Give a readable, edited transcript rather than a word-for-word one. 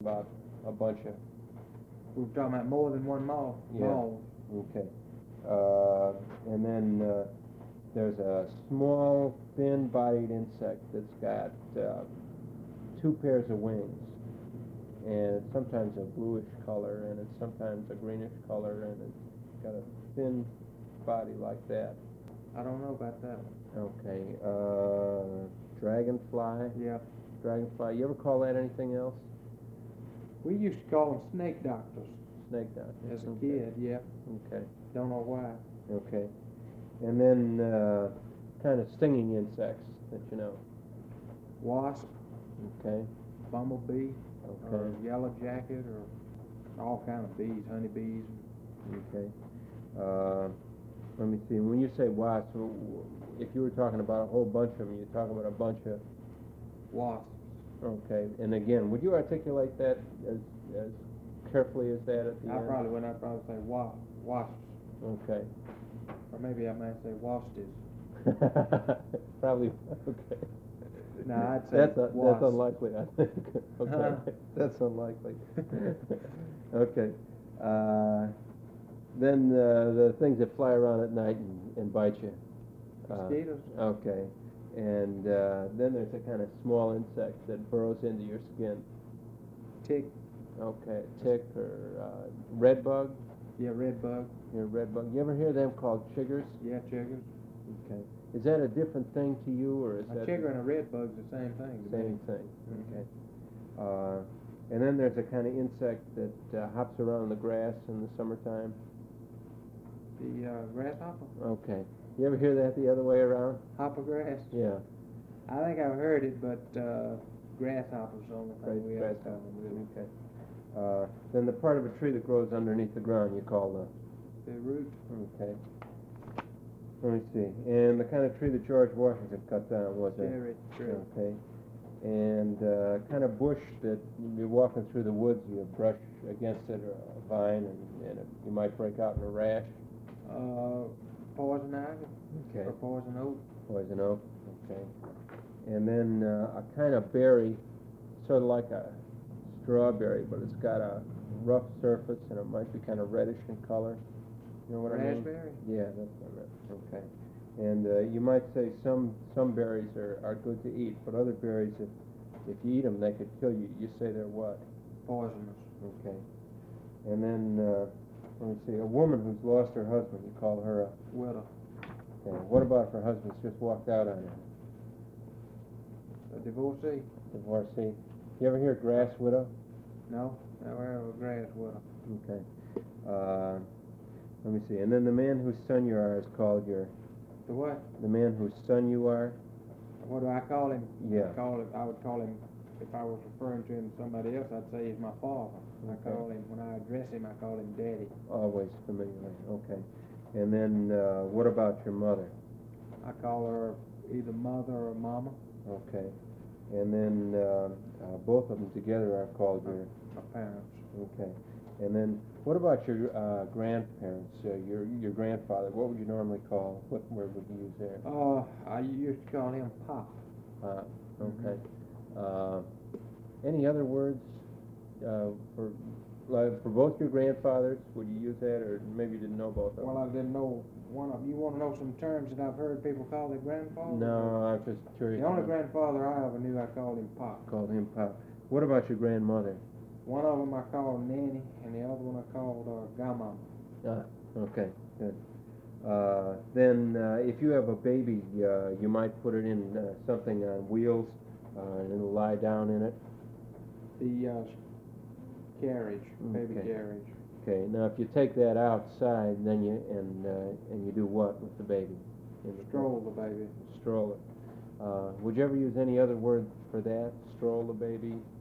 about a bunch of... We're talking about more than one moth. Yeah. Moth. Okay. And then there's a small, thin-bodied insect that's got 2 pairs of wings, and it's sometimes a bluish color, and it's sometimes a greenish color, and it's got a thin body like that. I don't know about that one. Okay. Dragonfly. Yeah. Dragonfly. You ever call that anything else? We used to call them snake doctors Snake doctor. as a Okay. kid, yeah. Okay. Don't know why. Okay. And then kind of stinging insects that you know. Wasp, Okay. bumblebee, or Okay. yellow jacket, or all kind of bees, honeybees. Okay. Let me see. When you say wasps, if you were talking about a whole bunch of them, you're talking about a bunch of... Wasps. Okay. And again, would you articulate that as carefully as that at the end? I'd probably say wasps. Okay. Or maybe I might say wastes. Probably. Okay. No, I'd say That's wasp. unlikely, I think. Okay. Huh? That's unlikely. Okay. Then the things that fly around at night and bite you. Mosquitoes. Okay. And then there's a kind of small insect that burrows into your skin. Tick. Okay. Tick or red bug. Yeah, red bug. Your red bug. You ever hear them called chiggers? Yeah, chiggers. Okay. Is that a different thing to you, or is A that chigger and a red bug's the same thing. to me. same thing? Mhm. Okay. And then there's a kind of insect that hops around the grass in the summertime. The grasshopper. Okay. You ever hear that the other way around? Hopper grass. Yeah. I think I've heard it, but grasshopper's the only thing we ever Grasshopper. call them. Okay. Then the part of a tree that grows underneath the ground you call The root. Okay. Let me see. And the kind of tree that George Washington cut down was it? Cherry tree. Okay. And kind of bush that you're walking through the woods, you brush against it, or a vine, and you might break out in a rash. Poison ivy. Okay. Or poison oak. Poison oak. Okay. And then a kind of berry, sort of like a strawberry, but it's got a rough surface, and it might be kind of reddish in color. You know what I mean? Raspberry. Yeah, that's what I meant. Okay. And you might say some berries are good to eat, but other berries, if you eat them, they could kill you. You say they're what? Poisonous. Okay. And then, let me see, a woman who's lost her husband, you call her a... Widow. Okay. What about if her husband's just walked out on her? A divorcee. Divorcee. You ever hear grass widow? No. Never heard of a grass widow. Okay. Let me see. And then the man whose son you are is called your... The what? The man whose son you are? What do I call him? Yeah. I would call him, if I was referring to him to somebody else, I'd say he's my father. I Okay. call him, when I address him, I call him Daddy. Always familiarly. Okay. And then what about your mother? I call her either mother or mama. Okay. And then both of them together are called your... My parents. Okay. And then what about your grandparents, your grandfather? What would you normally call, what word would you use there? I used to call him Pop. Okay. Any other words for both your grandfathers? Would you use that, or maybe you didn't know both of them? Well, I didn't know one of them. You want to know some terms that I've heard people call their grandfather? No, I'm just curious. The only grandfather I ever knew, I called him Pop. Called him Pop. What about your grandmother? One of them I called Nanny, and the other one I called Grandma. Okay, good. Then if you have a baby, you might put it in something on wheels, and it'll lie down in it. The carriage, baby Okay. carriage. Okay. Now, if you take that outside, then you do what with the baby? Stroll the baby. Stroll it. Would you ever use any other word for that? Stroll the baby?